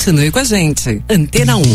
Continue com a gente. Antena 1.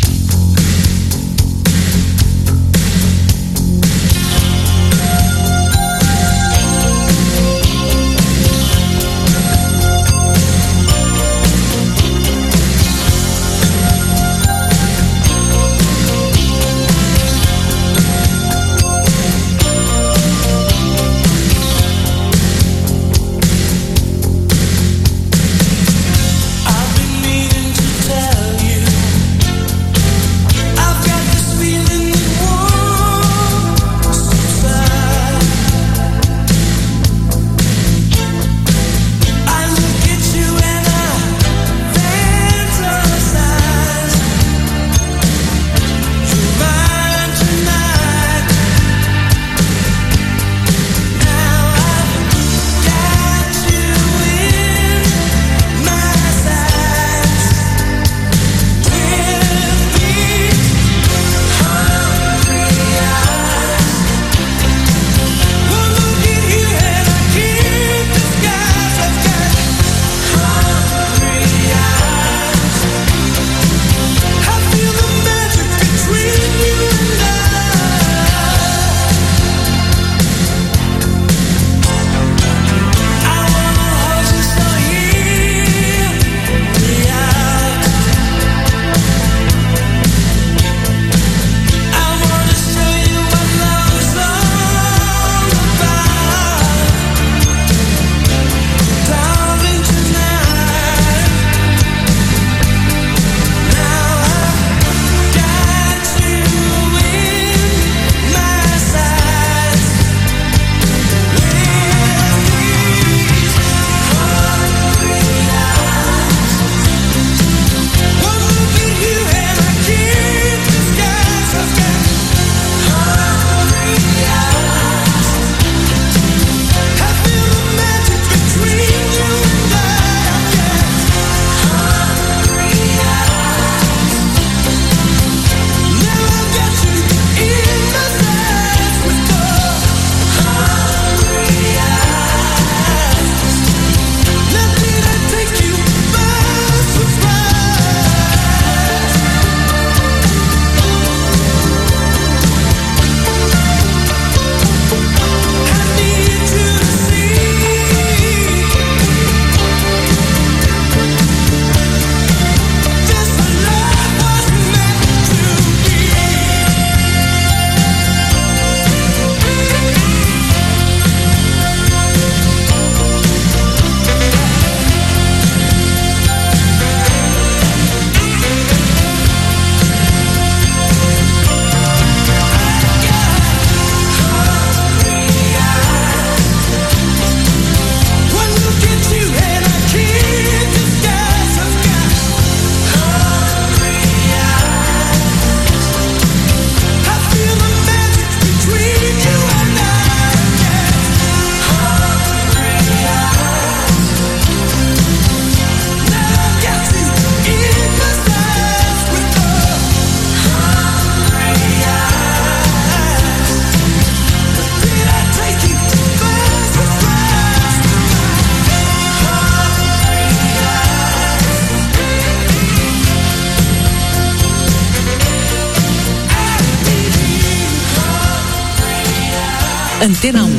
Antena 1.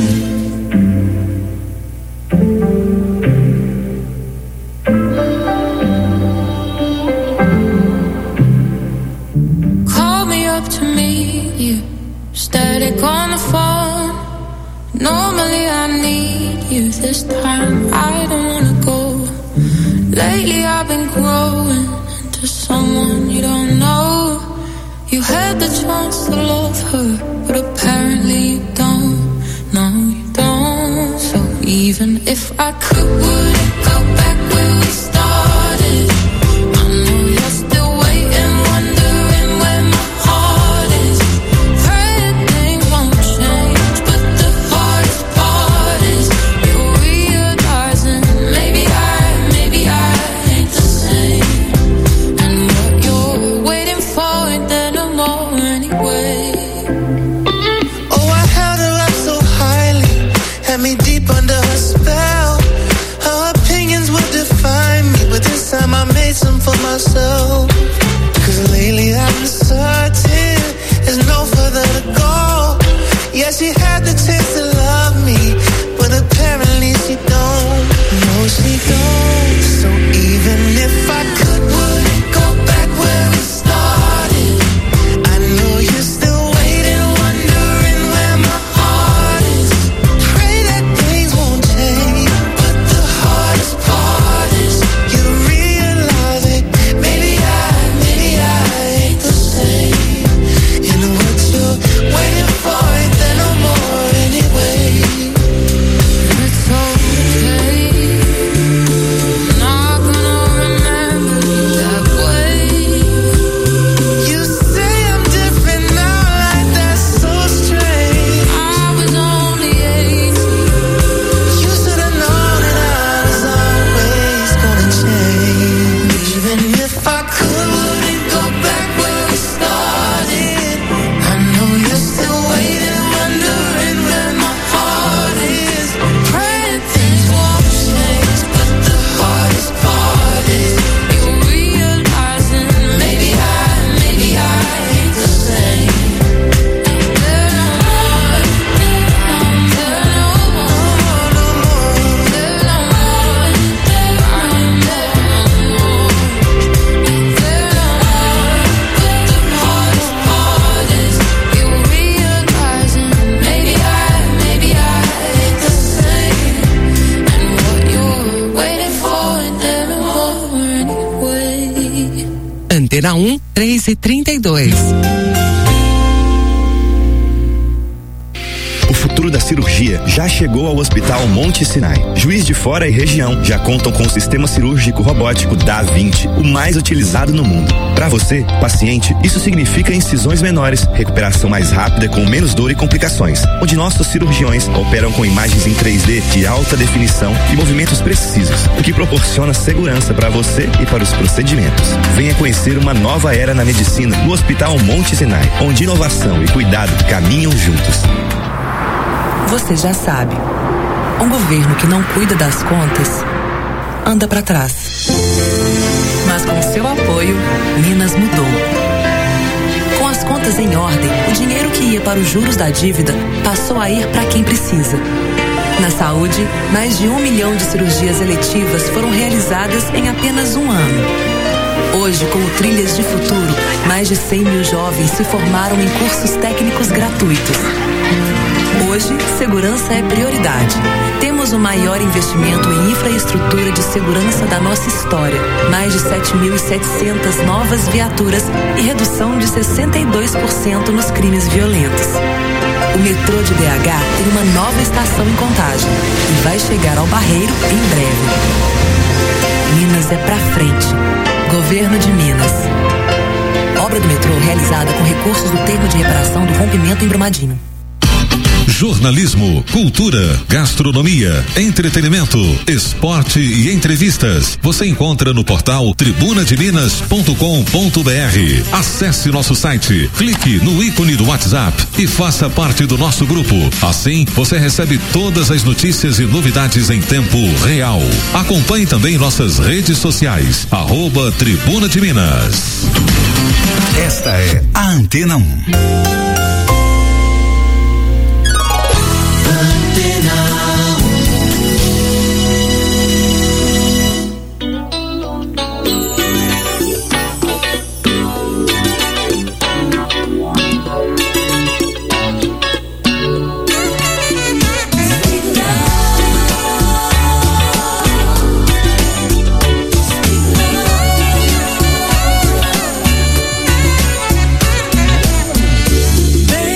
Call me up to meet you. Static on the phone. Normally I need you. This time I don't wanna go. Lately I've been growing into someone you don't know. You had the chance to love her, but apparently you don't. No, you don't. So even if I could, would it go back where we started? I know you're still waiting, wondering where my heart is. Praying things won't change, but the hardest part is you're realizing maybe I ain't the same. And what you're waiting for ain't there no more anyway. Me deep under her spell. Her opinions would define me, but this time I made create some for myself. Cause lately I've been certain there's no further to go. Yeah, she had the chance to love me, but apparently she don't. No, she don't. So even if I could, would it go back where we started? I know you're still waiting, wondering where my heart is. Pray that things won't change, but the hardest part is you realize it. Maybe I ain't the same. And what you're waiting for ain't there no more anyway. It's okay. I'm not gonna remember you that way. You say I'm different now, like that's so strange. I was only 18. You should've known that I was always gonna change. Even if I could, wouldn't go back where we started. I know you're still waiting, wondering where my heart is. Praying things won't change, but the hardest part is you realizing maybe I ain't the same. There no more, there no more, there no more, there no more, there no more, there no more. But the hardest part is you realizing maybe I ain't the same. And what you're waiting for ain't there no more anyway. Antena 1, 3h32. O futuro da cirurgia já chegou ao Hospital Monte Sinai. Juiz de Fora e região já contam com o sistema cirúrgico robótico Da Vinci, o mais utilizado no mundo. Para você, paciente, isso significa incisões menores, recuperação mais rápida com menos dor e complicações, onde nossos cirurgiões operam com imagens em 3D de alta definição e movimentos precisos, o que proporciona segurança para você e para os procedimentos. Venha conhecer uma nova era na medicina no Hospital Monte Sinai, onde inovação e cuidado caminham juntos. Você já sabe, um governo que não cuida das contas anda para trás. Mas com seu apoio, Minas mudou. Com as contas em ordem, o dinheiro que ia para os juros da dívida passou a ir para quem precisa. Na saúde, mais de 1 milhão de cirurgias eletivas foram realizadas em apenas um ano. Hoje, com o Trilhas de Futuro, mais de 100 mil jovens se formaram em cursos técnicos gratuitos. Hoje, segurança é prioridade. Temos o maior investimento em infraestrutura de segurança da nossa história. Mais de 7.700 novas viaturas e redução de 62% nos crimes violentos. O metrô de BH tem uma nova estação em Contagem e vai chegar ao Barreiro em breve. Minas é pra frente. Governo de Minas. Obra do metrô realizada com recursos do termo de reparação do rompimento em Brumadinho. Jornalismo, cultura, gastronomia, entretenimento, esporte e entrevistas. Você encontra no portal tribunademinas.com.br. Acesse nosso site, clique no ícone do WhatsApp e faça parte do nosso grupo. Assim, você recebe todas as notícias e novidades em tempo real. Acompanhe também nossas redes sociais, @Tribuna de Minas. Esta é a Antena 1. Baby,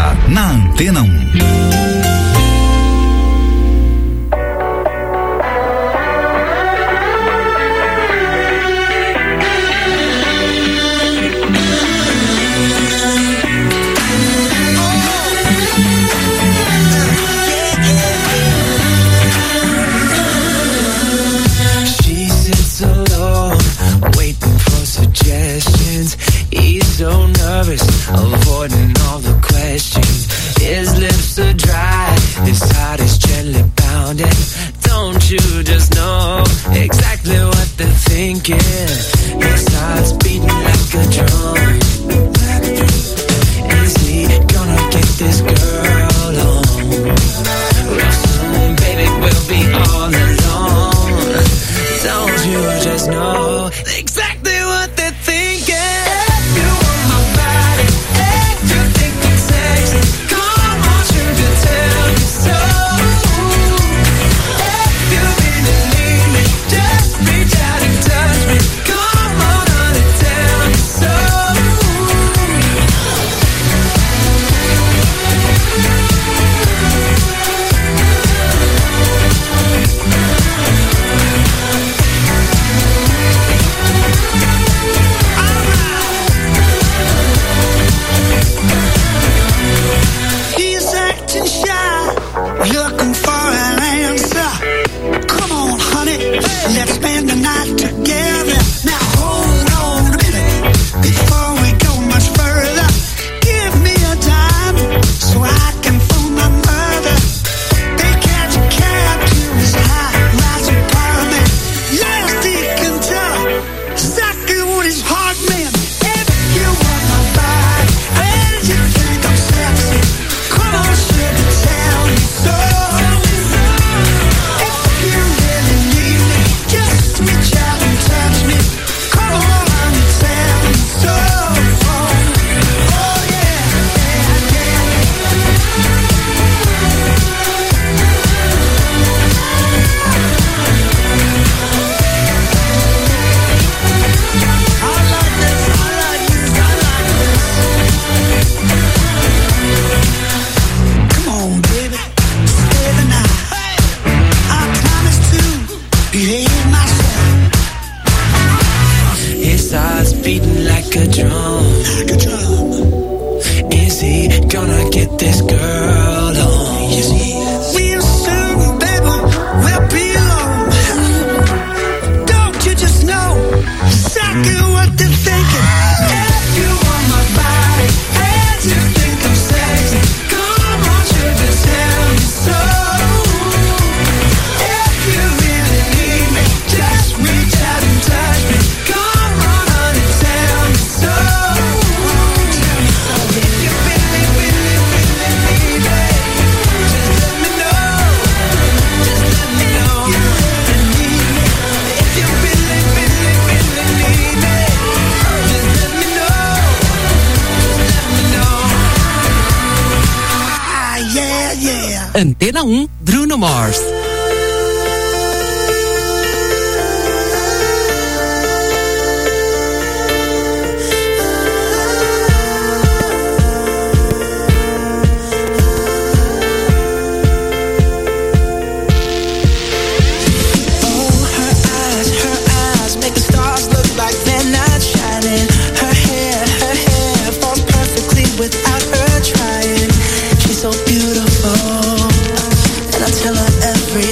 Agora, na Antena 1. He's so nervous, avoiding all the questions. His lips are dry, his heart is gently pounding. Don't you just know exactly what they're thinking? His heart's beating like a drum. Is he gonna get this girl on? Real soon, baby, we'll be all alone. Don't you just know exactly what they're thinking? Let's spend the night together. Now hold on a minute before we go much further. Give me a dime so I can phone my mother. They catch a cab to his high-rise apartment. Last he can tell exactly what his heart meant. If you want my body, and you think I'm sexy, come on, sugar, tell me so. Reach out and touch me. Come on and tell me so. Oh yeah, yeah, I like this, I like this, I like this. Come on, baby, stay the night. I promise to behave myself. His heart's beating like a drum. Like a drum. Is he gonna get this girl on? Yes, he is. Real soon, baby, we'll be alone. Don't you just know exactly what they're thinking? If you want my body, and you think I'm sexy, come on, sugar, tell me so. If you really need me, just reach out and touch me. Come on, honey, tell me so. If you really, really, really need me, just let me know. Just let me know you really need me. If you really, really, really need me, just let me know. Just let me know. Ah, yeah, yeah. Antena 1, Bruno Mars. Without her trying, she's so beautiful, and I tell her every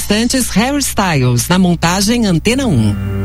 Instantes Hairstyles, na montagem Antena 1.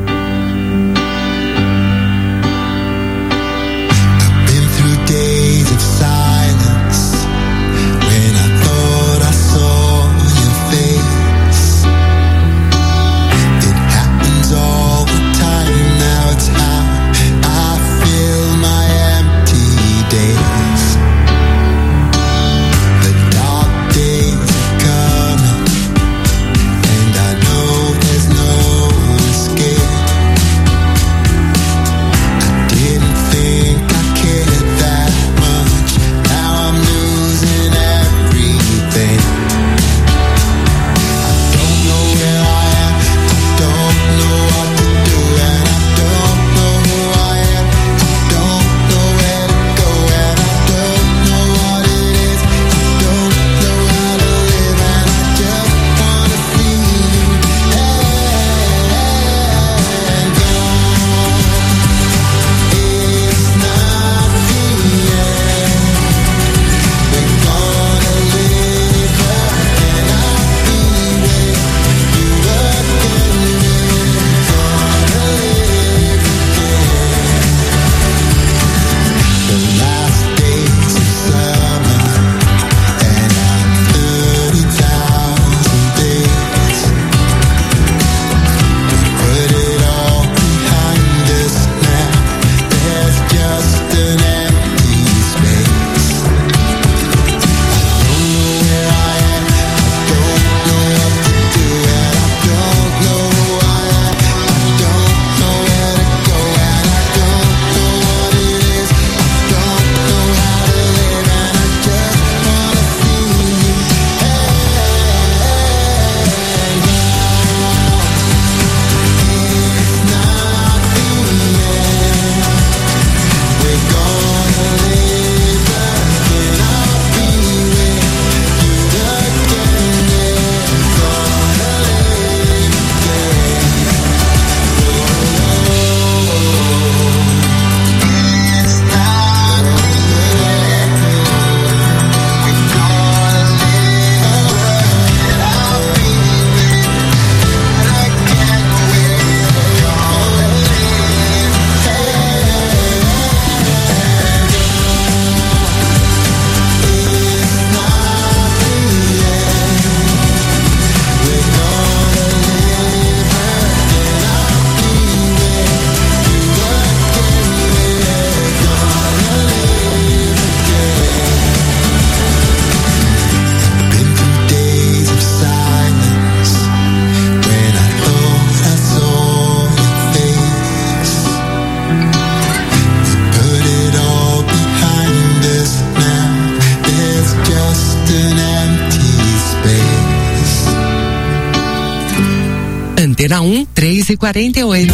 Antena 1, 3h48.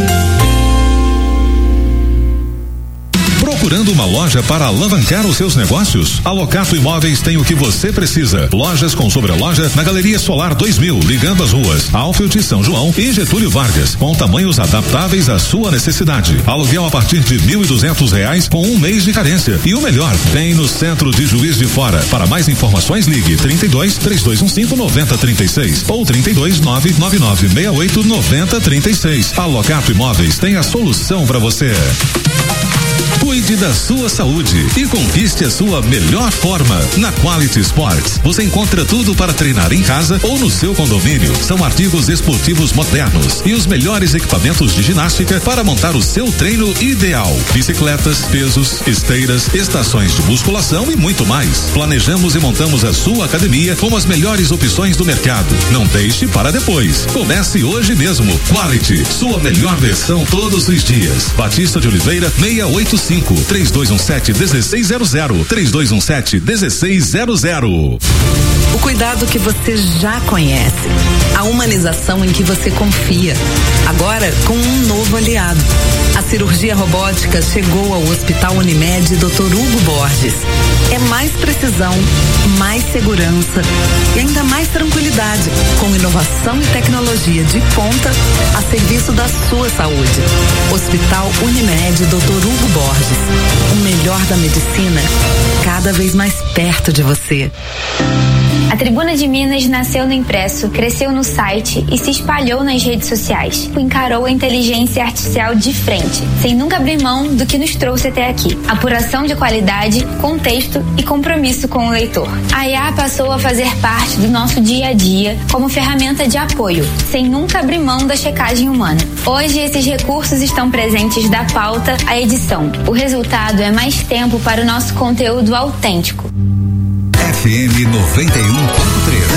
Procurando uma loja para alavancar os seus negócios? A Locato Imóveis tem o que você precisa. Lojas com sobreloja na Galeria Solar 2000, ligando as ruas Alfield, São João e Getúlio Vargas, com tamanhos adaptáveis à sua necessidade. Aluguel a partir de R$1.200 com 1 mês de carência. E o melhor, tem no centro de Juiz de Fora. Para mais informações, ligue 32-3215-9036 ou 32-99968-9036. A Locato Imóveis tem a solução para você. Cuide da sua saúde e conquiste a sua melhor forma. Na Quality Sports, você encontra tudo para treinar em casa ou no seu condomínio. São artigos esportivos modernos e os melhores equipamentos de ginástica para montar o seu treino ideal. Bicicletas, pesos, esteiras, estações de musculação e muito mais. Planejamos e montamos a sua academia com as melhores opções do mercado. Não deixe para depois. Comece hoje mesmo. Quality, sua melhor versão todos os dias. Batista de Oliveira, 685. 3217-1600. 3217-1600. O cuidado que você já conhece. A humanização em que você confia. Agora com um novo aliado. A cirurgia robótica chegou ao Hospital Unimed Dr. Hugo Borges. É mais precisão, mais segurança e ainda mais tranquilidade, com inovação e tecnologia de ponta a serviço da sua saúde. Hospital Unimed Dr. Hugo Borges. O melhor da medicina, cada vez mais perto de você. A Tribuna de Minas nasceu no impresso, cresceu no site e se espalhou nas redes sociais. Encarou a inteligência artificial de frente, sem nunca abrir mão do que nos trouxe até aqui. Apuração de qualidade, contexto e compromisso com o leitor. A IA passou a fazer parte do nosso dia a dia como ferramenta de apoio, sem nunca abrir mão da checagem humana. Hoje, esses recursos estão presentes da pauta à edição. O resultado é mais tempo para o nosso conteúdo autêntico. FM 91.3.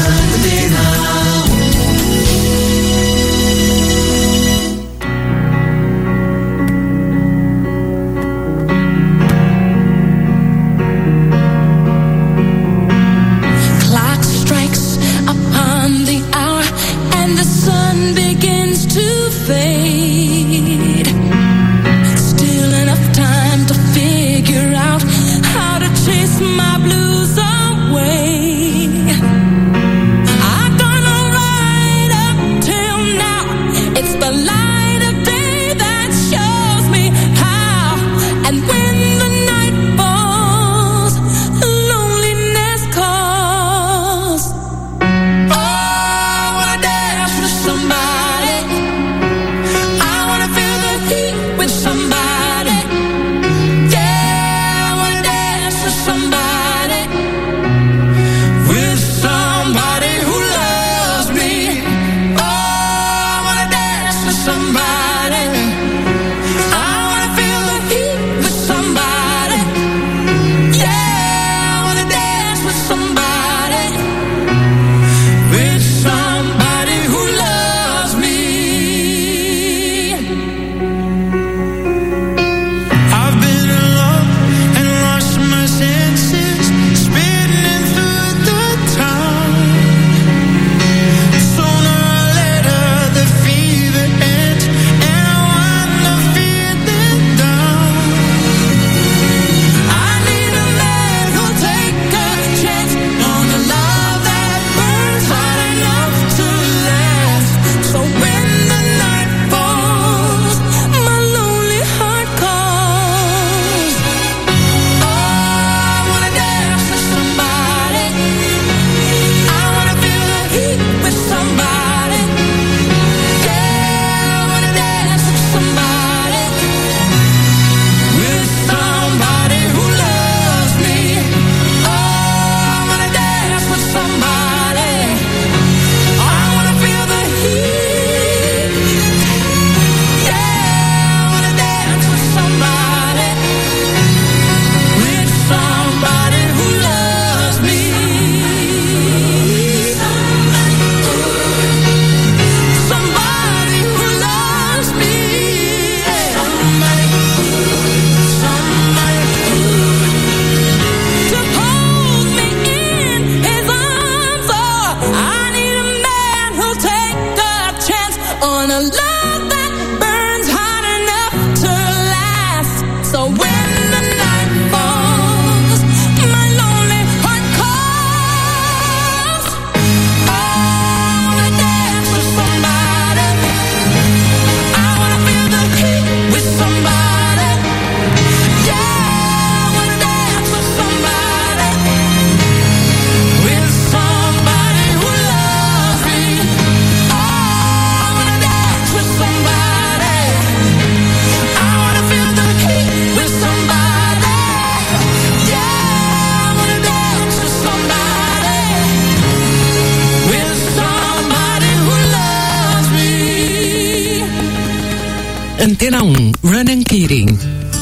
Antena 1, Ronan Keating.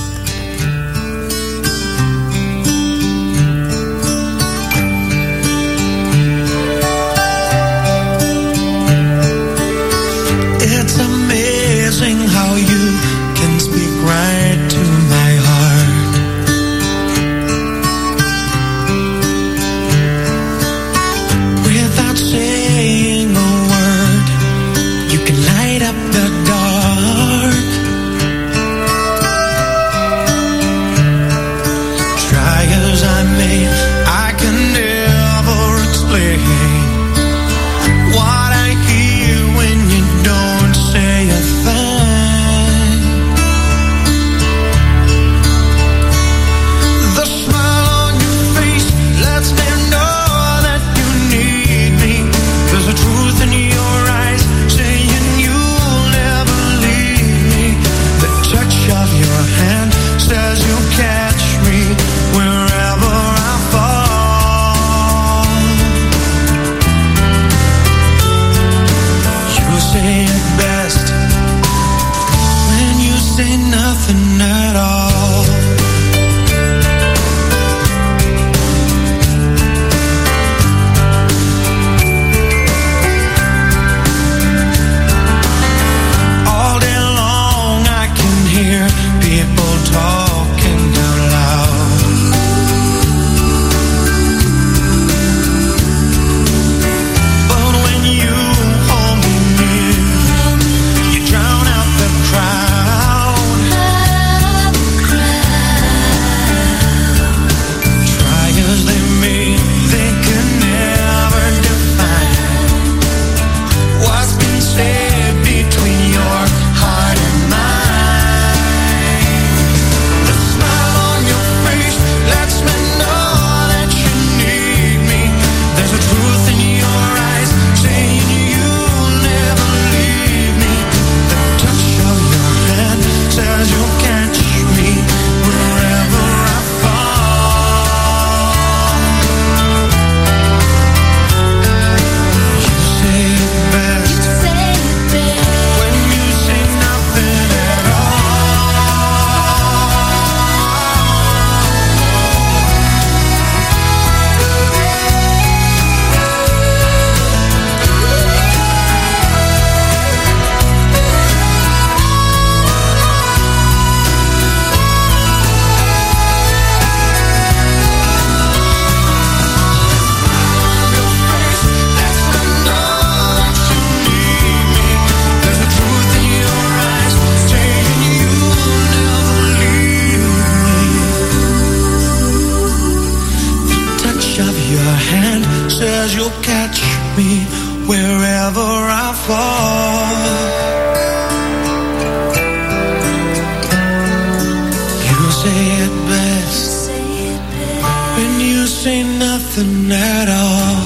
It's amazing how you can speak right to my heart. Without saying a word, you can light up the dark. hand says you'll catch me wherever I fall. You say it best when you say nothing at all.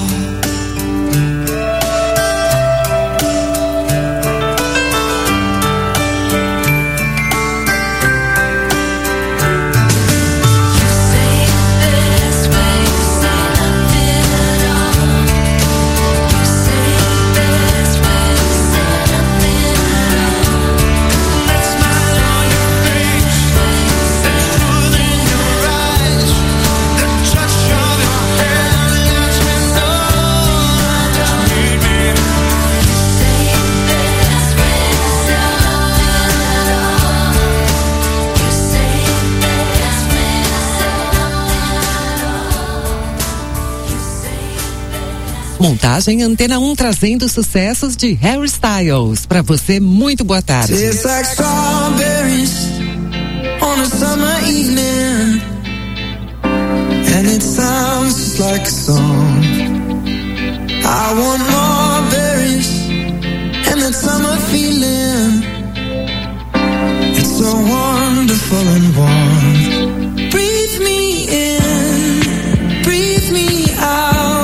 Montagem Antena 1 trazendo sucessos de Harry Styles. Pra você, muito boa tarde. It's like strawberries on a summer evening, and it sounds just like a song. I want more berries and that summer feeling. It's so wonderful and warm. Breathe me in, breathe me out.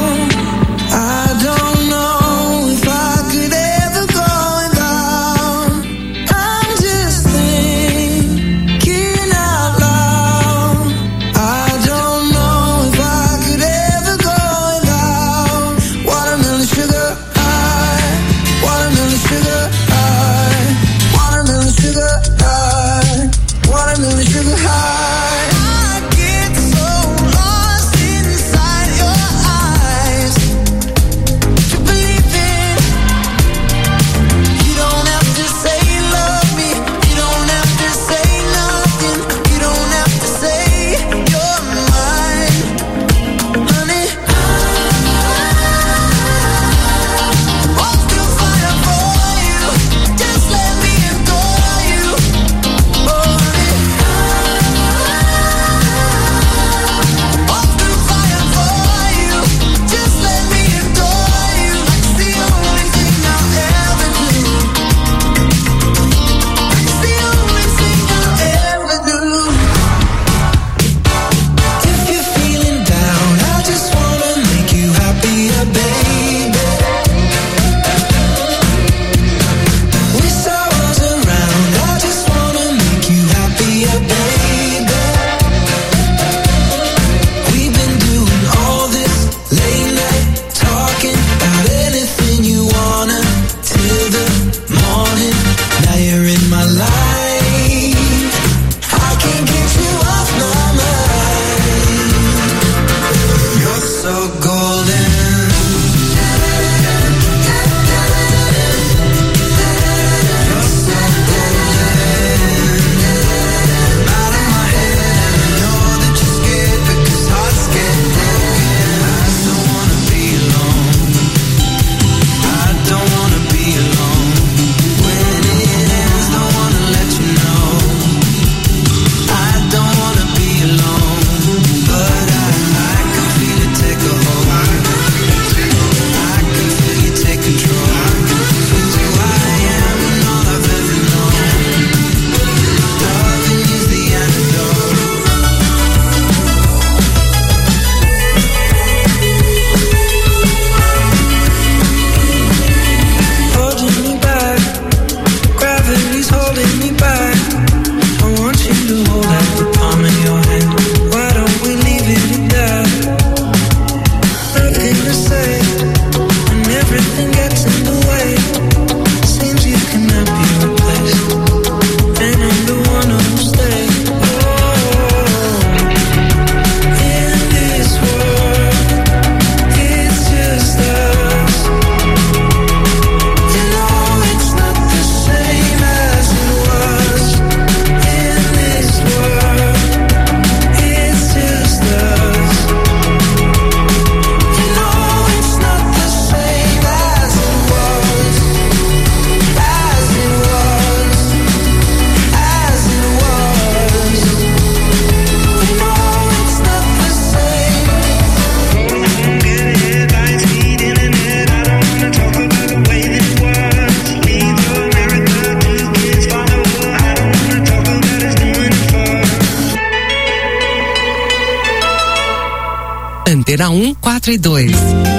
Antena 1, 4 e 2.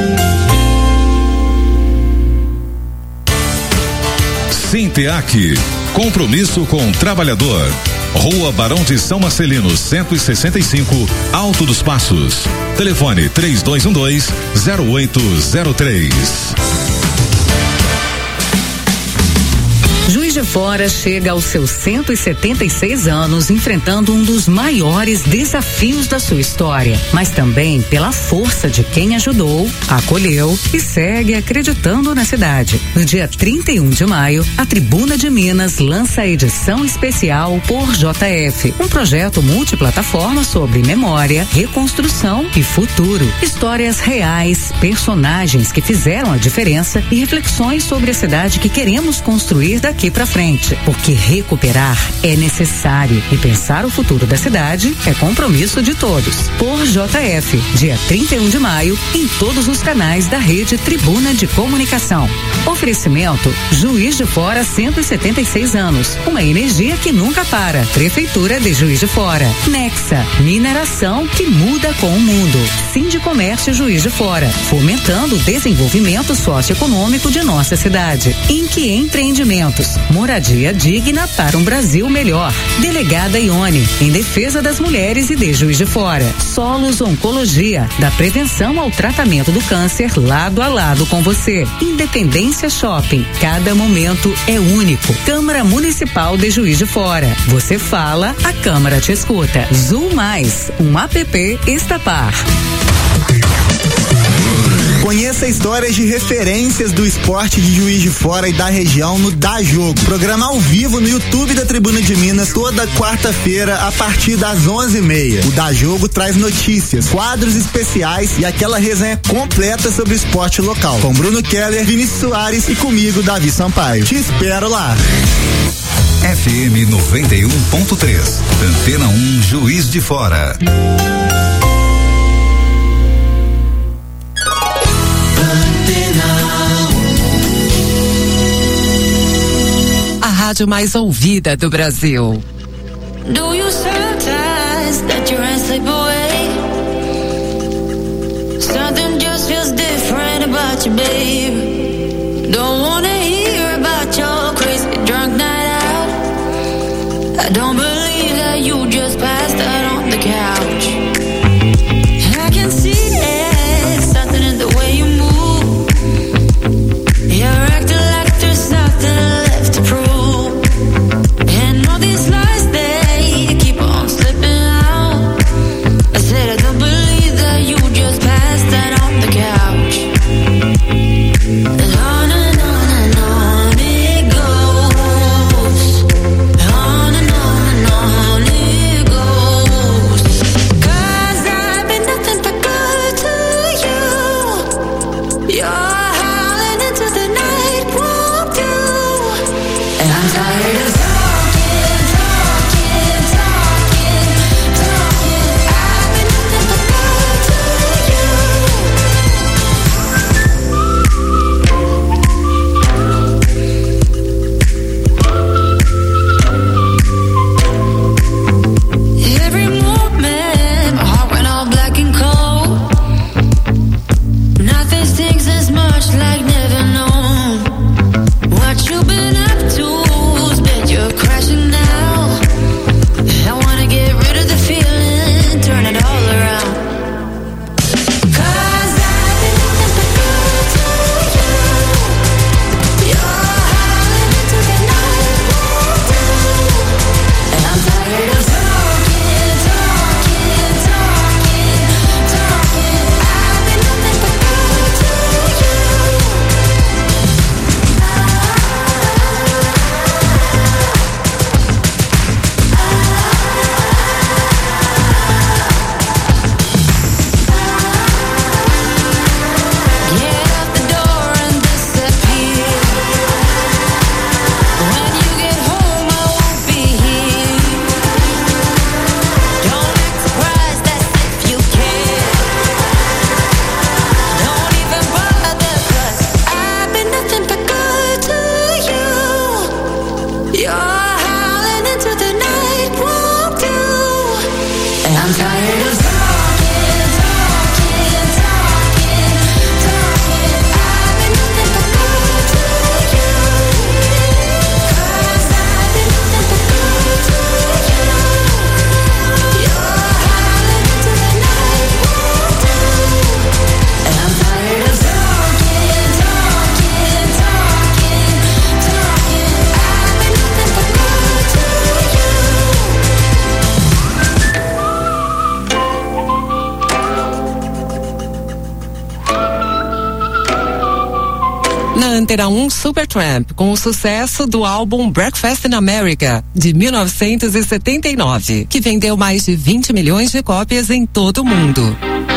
Sinteac, compromisso com o trabalhador. Rua Barão de São Marcelino, 165, Alto dos Passos. Telefone 3212-0803. Juiz de Fora chega aos seus 176 anos enfrentando um dos maiores desafios da sua história, mas também pela força de quem ajudou, acolheu e segue acreditando na cidade. No dia 31 de maio, a Tribuna de Minas lança a edição especial Por JF, um projeto multiplataforma sobre memória, reconstrução e futuro. Histórias reais, personagens que fizeram a diferença e reflexões sobre a cidade que queremos construir daqui pra frente, porque recuperar é necessário e pensar o futuro da cidade é compromisso de todos. Por JF, dia 31 de maio, em todos os canais da rede Tribuna de Comunicação. Oferecimento Juiz de Fora, 176 anos, uma energia que nunca para. Prefeitura de Juiz de Fora. Nexa, mineração que muda com o mundo. Sindicomércio Juiz de Fora, fomentando o desenvolvimento socioeconômico de nossa cidade. Inque Empreendimentos, moradia digna para um Brasil melhor. Delegada Ione, em defesa das mulheres e de Juiz de Fora. Solos Oncologia, da prevenção ao tratamento do câncer lado a lado com você. Independência Shopping, cada momento é único. Câmara Municipal de Juiz de Fora. Você fala, a Câmara te escuta. Zul Mais, um app Estapar. Conheça histórias de referências do esporte de Juiz de Fora e da região no Dá Jogo. Programa ao vivo no YouTube da Tribuna de Minas toda quarta-feira a partir das 11h30. O Dá Jogo traz notícias, quadros especiais e aquela resenha completa sobre o esporte local. Com Bruno Keller, Vinícius Soares e comigo, Davi Sampaio. Te espero lá. FM 91.3. Antena 1 Juiz de Fora. A rádio mais ouvida do Brasil. Do you sometimes that your eyes slip away? Something just feels different about you, babe. Don't wanna hear about your crazy drunk night out. I don't believe that you just passed out on the couch. I can see it, something in the way you move. You're acting like there's nothing left to prove. And all these lies, they keep on slipping out. I said I don't believe that you just passed that on the couch. And on and on and on. Antena 1 Supertramp com o sucesso do álbum Breakfast in America, de 1979, que vendeu mais de 20 milhões de cópias em todo o mundo.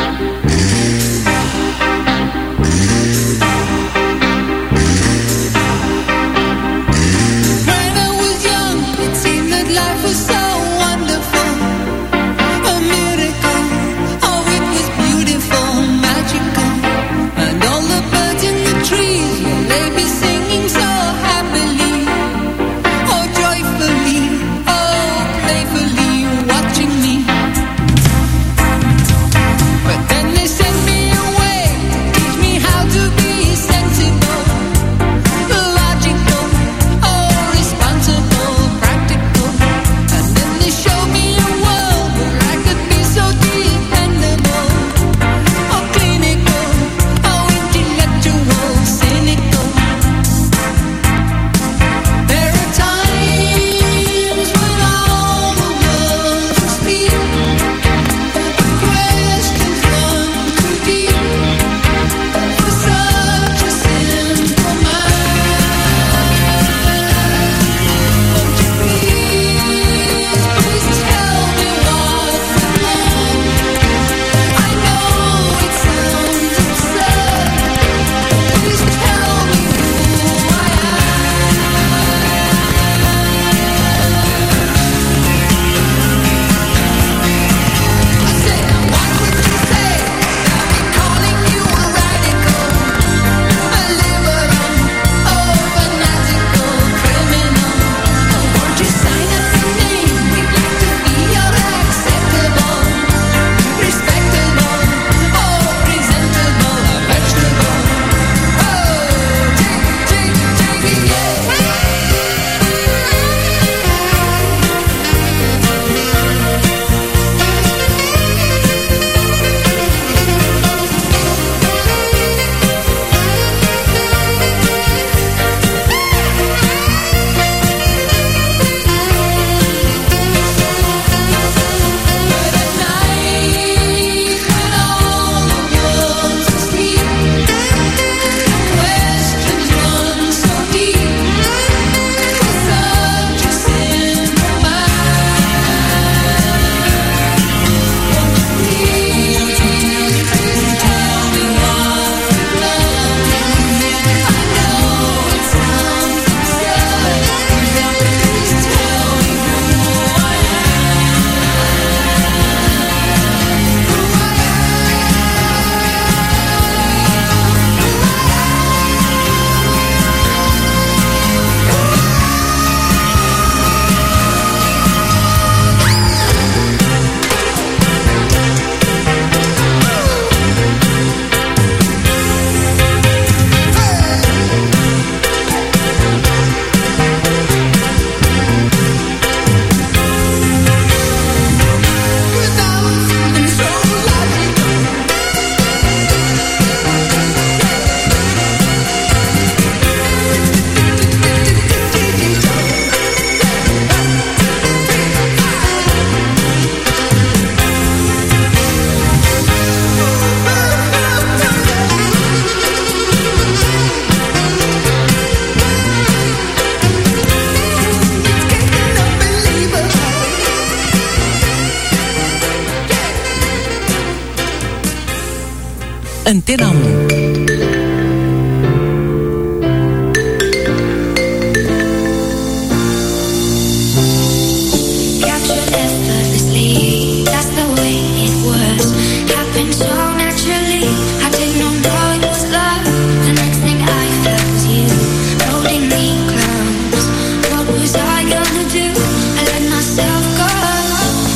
Antena 1.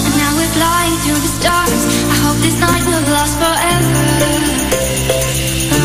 Through the stars, I hope this night will last forever.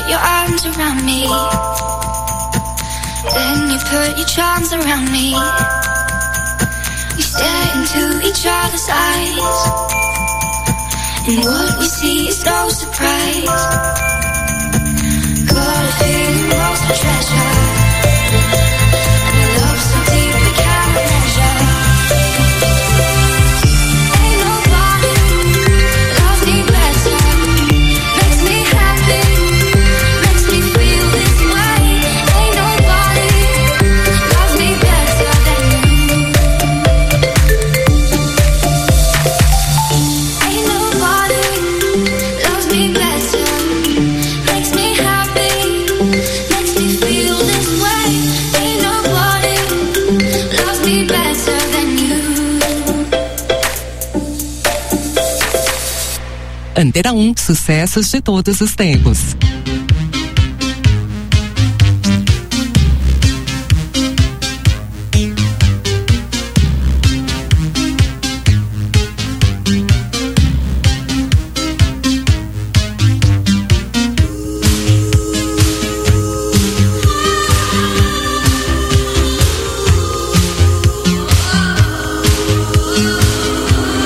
your arms around me. Then you put your charms around me. We stare into each other's eyes, and what we see is no surprise. Got a feeling lost for treasure, love so deep we can't measure. Ain't nobody loves me better, makes me happy, makes me feel this way. Ain't nobody loves me better than you. Ain't nobody loves me better, makes me happy, makes me feel this way. Ain't nobody loves me better than you. Antena 1, sucessos de todos os tempos.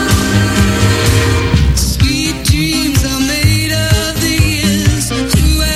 Sweet dreams are made of these. You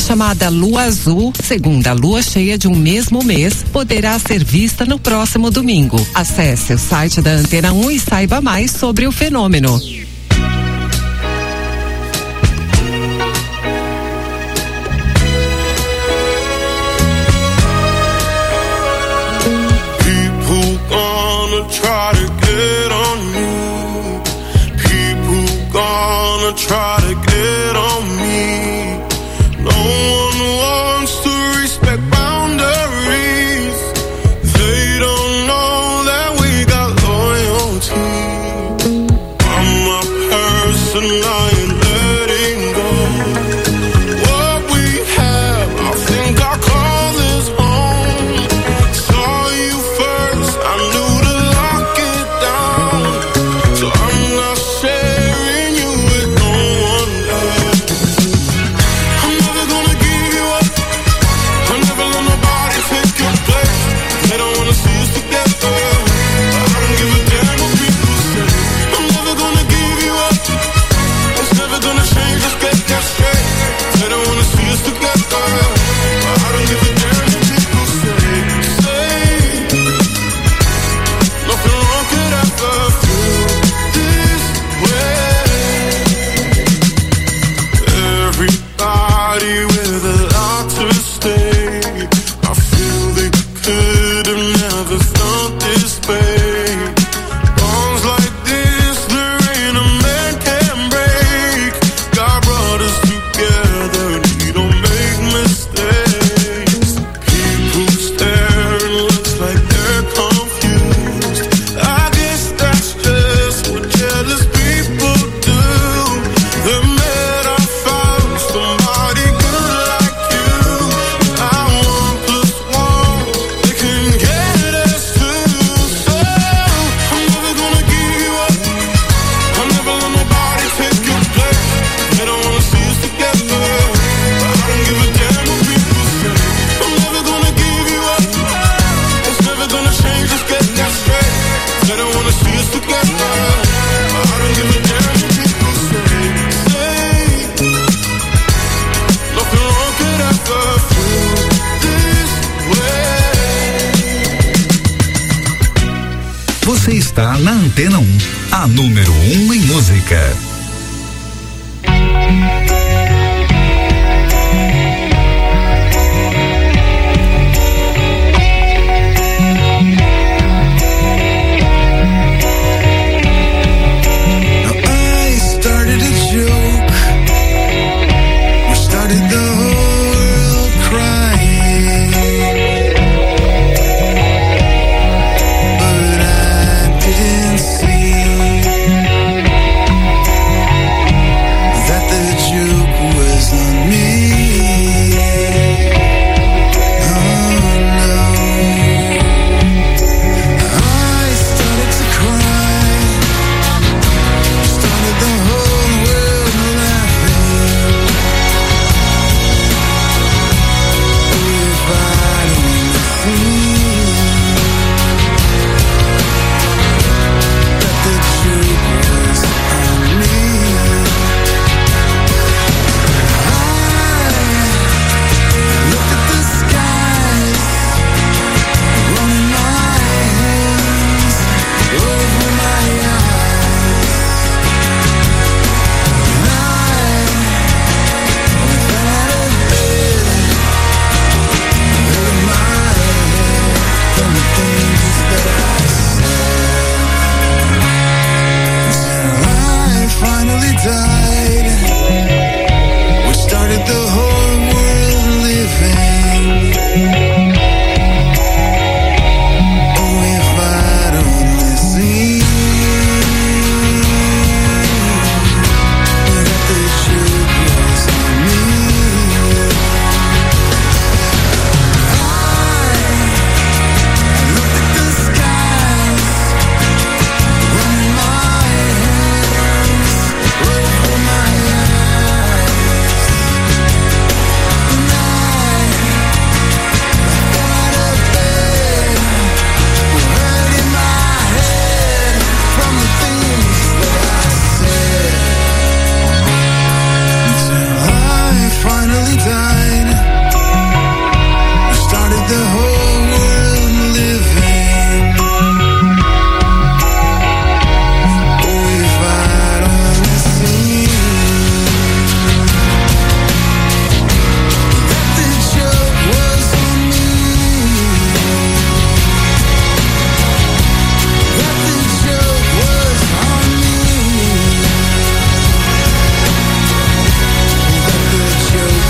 chamada Lua Azul, segunda lua cheia de um mesmo mês, poderá ser vista no próximo domingo. Acesse o site da Antena 1 e saiba mais sobre o fenômeno. Try to get on you. People gonna try to get on me. No one wants to respect boundaries. They don't know that we got loyalty. I'm a person I ain't letting go. What we have, I think I call this home. Saw you first, I knew to lock it down. So I'm not sharing you with no one else. I'm never gonna give you up. I'm never let nobody take your place. They don't wanna see us together. I don't give a damn what people say. I'm never gonna give you up. It's never gonna change, let's get that straight. They don't wanna see us together. I don't give a damn what people say. Nothing wrong could ever feel this way. Everybody with a lot to stay. I feel they could have never felt this way. Bonds like this, there ain't a man can break. God brought us together, we don't make mistakes. People stare and looks like they're confused. I guess that's just what jealous people do. The minute I found somebody good like you, I 1+1, they can get us too. So I'm never gonna give you up. I'm never let nobody take your place. They don't wanna see us together. I don't give a damn what people say. I'm never gonna give you up. It's never gonna change, let's get that straight. They don't wanna see us together. I don't give a damn what people say. Nothing wrong could ever feel this way. Você está na Antena 1, a número 1 em música.